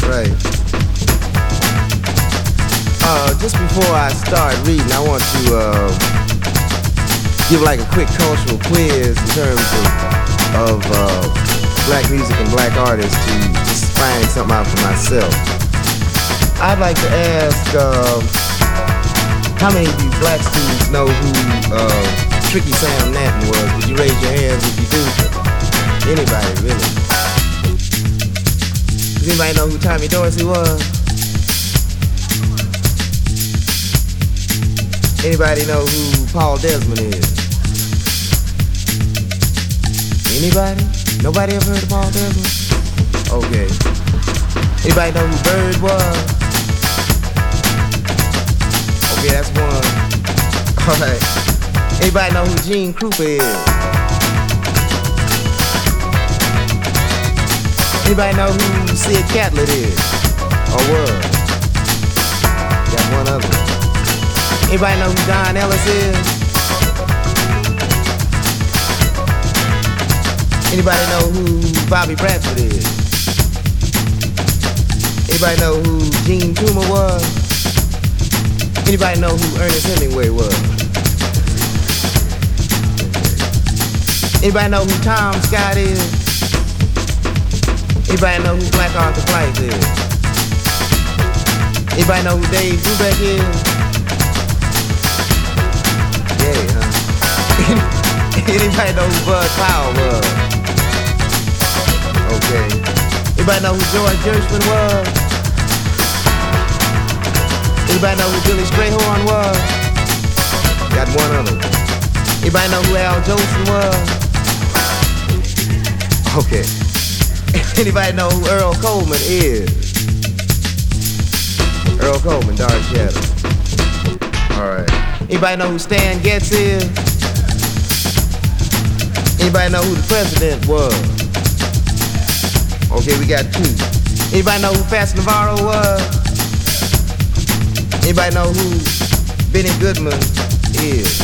Right. Just before I start reading, I want to give like a quick cultural quiz in terms of black music and black artists to just find something out for myself. I'd like to ask, how many of you black students know who Tricky Sam Nathan was? Would you raise your hands if you do? Anybody, really? Does anybody know who Tommy Dorsey was? Anybody know who Paul Desmond is? Anybody? Nobody ever heard of Paul Desmond? Okay. Anybody know who Bird was? Okay, that's one. Alright. Anybody know who Gene Krupa is? Anybody know who Sid Catlett is? Or was? Got one other. Anybody know who Don Ellis is? Anybody know who Bobby Bradford is? Anybody know who Gene Toomer was? Anybody know who Ernest Hemingway was? Anybody know who Tom Scott is? Anybody know who Black Arthur Blythe is? Anybody know who Dave Brubeck is? Yeah, huh? Anybody know who Bud Powell was? Okay. Anybody know who George Gershwin was? Anybody know who Billy Strayhorn was? Got one of them. Anybody know who Al Jolson was? Okay. Anybody know who Earl Coleman is? Earl Coleman, Dark Shadow. Alright. Anybody know who Stan Getz is? Anybody know who the president was? Okay, we got two. Anybody know who Fats Navarro was? Anybody know who Benny Goodman is?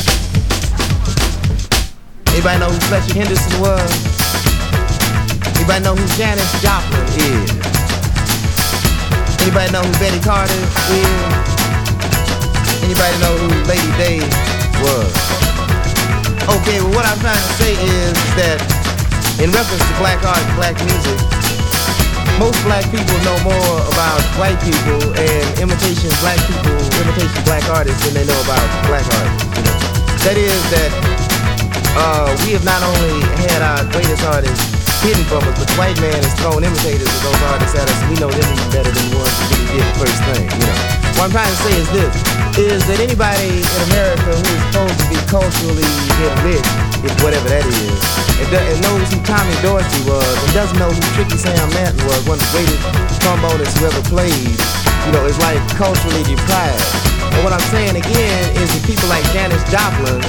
Anybody know who Fletcher Henderson was? Anybody know who Janis Joplin is? Anybody know who Betty Carter is? Anybody know who Lady Day was? Okay, well what I'm trying to say is that in reference to black art and black music, most black people know more about white people and imitation black artists than they know about black artists. You know? That is that we have not only had our greatest artists hidden from us, but the white man has thrown imitators of those artists at us, and we know them even better than the ones that really did the first thing, you know. What I'm trying to say is this, is that anybody in America who is supposed to be culturally rich, if whatever that is, and knows who Tommy Dorsey was, and doesn't know who Tricky Sam Nathan was, one of the greatest trombonists who ever played, you know, is like culturally deprived. And what I'm saying again is that people like Janis Joplin,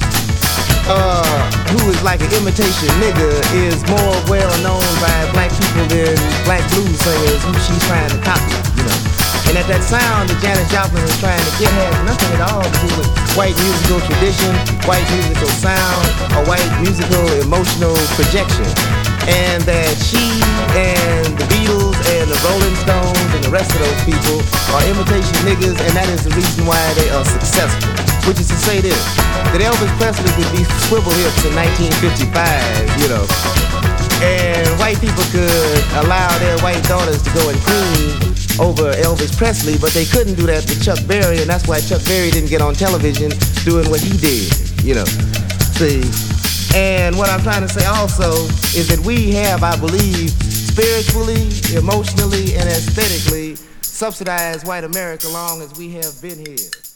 who is like an imitation nigga, is more well known by black people than black blues singers who she's trying to copy, you know. And that sound that Janis Joplin is trying to get has nothing at all to do with white musical tradition, white musical sound, or white musical emotional projection. And that she and the Beatles and the Rolling Stones and the rest of those people are imitation niggas, and that is the reason why they are successful. Which is to say this, that Elvis Presley could be swivel hips in 1955, you know, and white people could allow their white daughters to go and queen over Elvis Presley, but they couldn't do that with Chuck Berry, and that's why Chuck Berry didn't get on television doing what he did, you know. See? And what I'm trying to say also is that we have, I believe, spiritually, emotionally, and aesthetically subsidized white America long as we have been here.